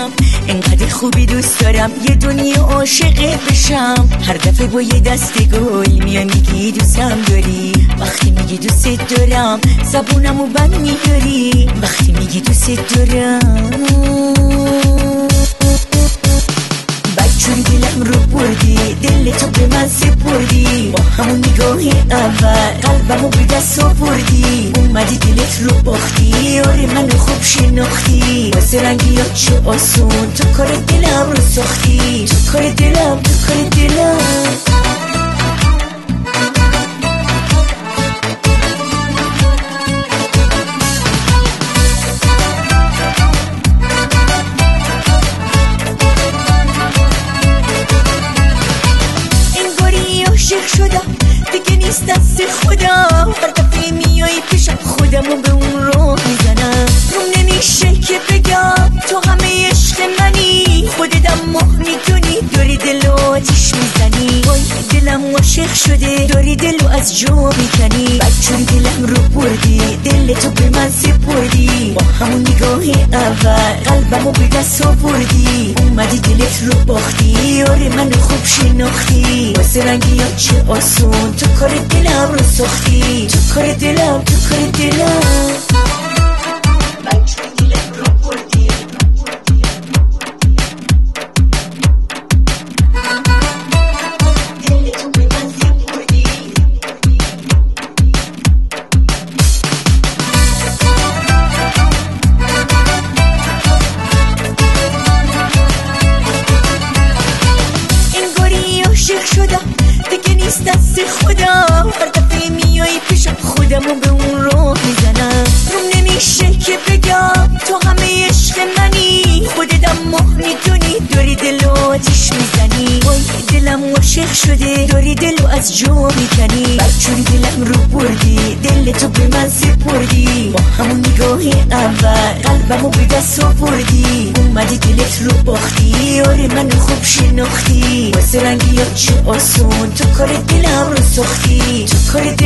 بشم، انقدر خوبی دوست دارم یه دنیا عاشق بشم. هر دفعه با یه دست گل میای میگی دوستم داری، وقتی میگی دوست دارم زبونمو بند میداری، وقتی میگی دوست دارم بچون دلم رو بردی، دل تو به من سپردی، با همون نگاه اول قلبمو به دست آوردی، اومدی دلت رو باختی، آره منو خوب شناختی، واسه رنگی ها چه آسون تو کار دلم رو ساختی، تو کار دلم، تو کار دلم. دیگه نیست دست خودم، هر دفعه میایی پیشم خودمو به اون راه میزنم، روم نمیشه که بگم تو همه عشق منی، خودت ماه میدونی داری دلو آتیش میزنی، وای دلم عاشق شده داری دلو از جا میکنی، بچون دلم رو بردی، دل تو به من سپردی، با همون نگاه اول قلبمو به دست آوردی، اومدی دلت رو باختی، آره منو خوب شناختی، واسه رنگی ها چه آسون تو کار دلم رو ساختی، تو کار دلم، تو کار دلم. بچون دلم رو بردی، دل تو به من سپردی، انگاری عاشق شدم دیگه نیست دست خودم، هر دفعه میایی پیشم خودمو به اون راه میزنم، روم نمیشه که بگم تو همه عشق منی، خودت ماه میدونی داری دلو آتیش میزنی، وای دلم عاشق شده داری دلو از جا میکنی، بچون دلم رو بردی، دل تو به من سپردی، با همون نگاه اول قلبمو به دست آوردی، اومدی دلت رو باختی، آره منو خوب شناختی، واسه رنگی ها چه آسون تو کار دلم رو ساختی، تو کار